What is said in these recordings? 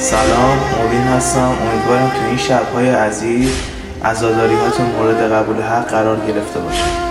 سلام، مبین هستم. امیدوارم تو این شب‌های عزیز عزاداری‌هاتون مورد قبول حق قرار گرفته باشه.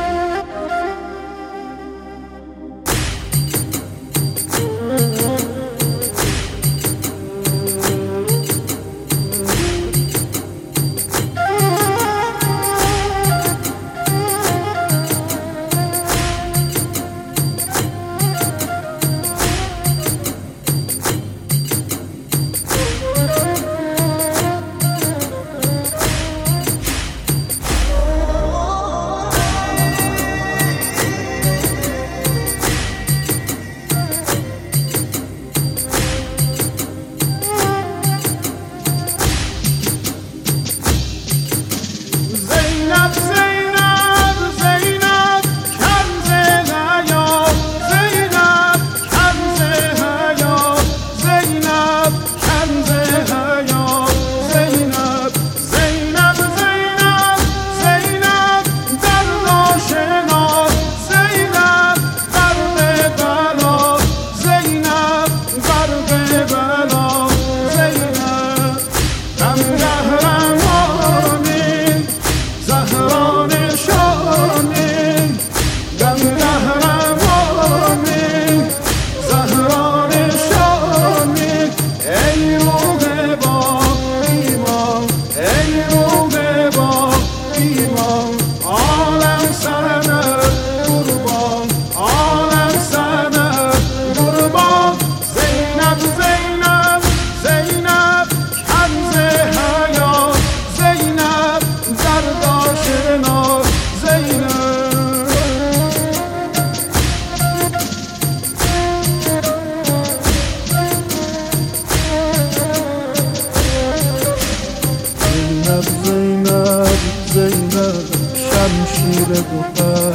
زینب شمشیر گوهر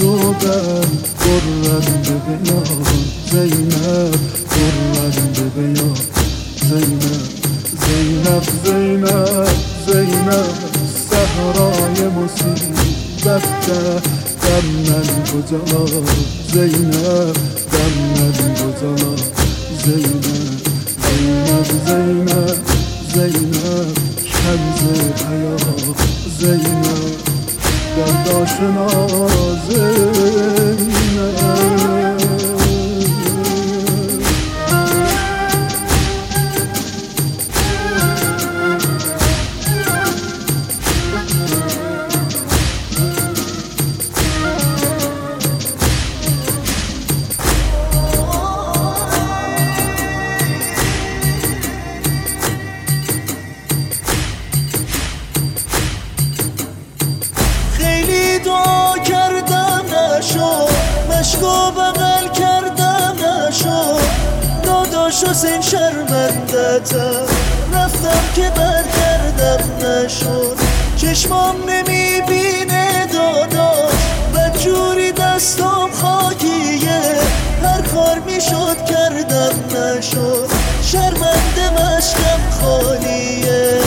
دودن برنده بیان زینب برنده بیان زینب زینب صحرای مصیبت در من گذار زینب در من گذار زینب کنز حیات زینب درداشنا زینب دعا کردم نشد مشکو بغل کردم نشد داداش حسین شرمندتم رفتم که برگردم نشد چشمام نمیبینه داداش بدجوری دستم خاکیه هر کار میشد کردم نشد شرمنده مشکم خالیه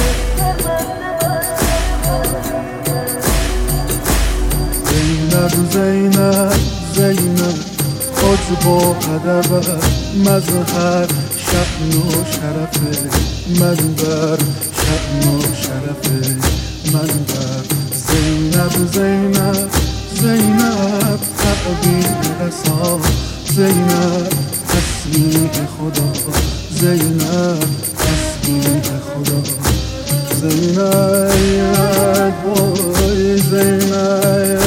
زینب خود با ادب مظهر شأن و شرف منبر شأن و شرف منبر زینب تعبیر رسا زینب تسبیح خدا زینب تسبیح خدا زینب وای زینب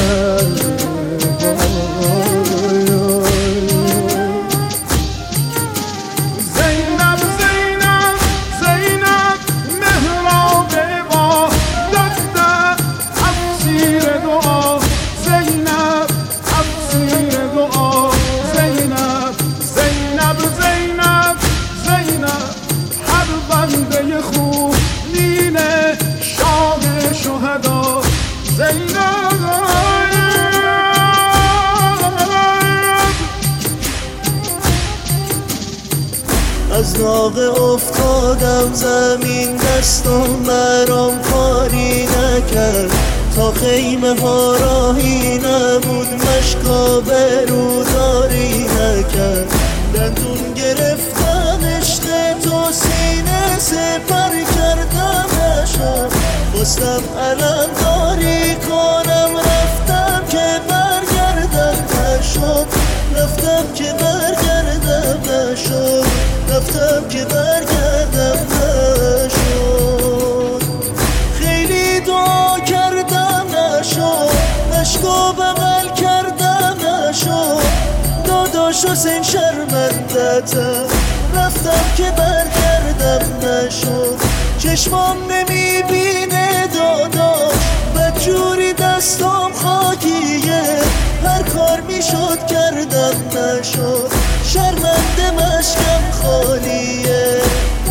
از ناقه افتادم زمین دستم برام کاری نکرد تا خیمه ها راهی نبود مشکا بروداری نکرد دندون گرفتم عشق تو سینه خواستم علم داری کنم، رفتم که برگردم نشد، رفتم که برگردم نشد، رفتم که برگردم نشد. خیلی دعا کردم نشد، مشکو بغل کردم نشد، داداش حسین شرمندتم، رفتم که برگردم نشد. چشمام نمیبینه داداش، بدجوری دستام خاکیه، هر کار میشد کردم نشد، شرمنده مشکم خالیه.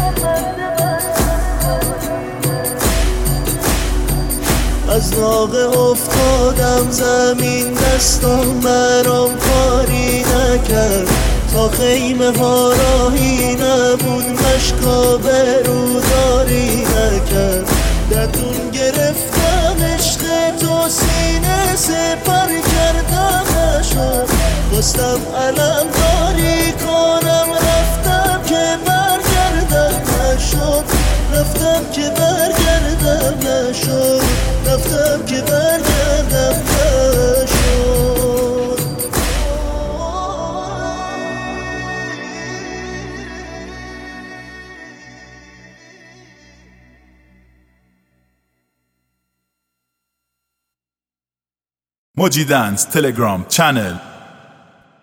از ناقه افتادم زمین، دستام برام کاری نکرد، تا خیمه ها راهی نبود، مشکا بروداری نکرد. دتون گرفتم عشق تو، سینه سپر کردم نشد، خواستم علم داری کنم، رفتم که برگردم نشد، رفتم که برگردم نشد، رفتم که برگردم نشد. Moji Dance Telegram channel